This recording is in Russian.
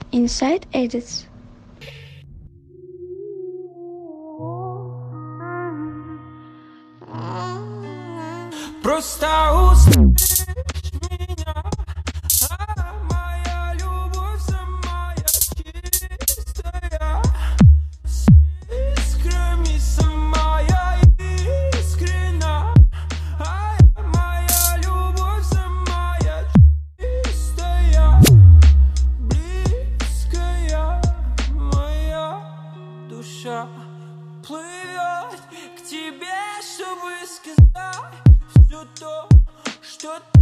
Inside Edits. Просто услышь меня, моя любовь самая чистая, с искрами самая искренна, моя любовь самая чистая, близкая моя душа плывет к тебе, чтобы сказать все то, что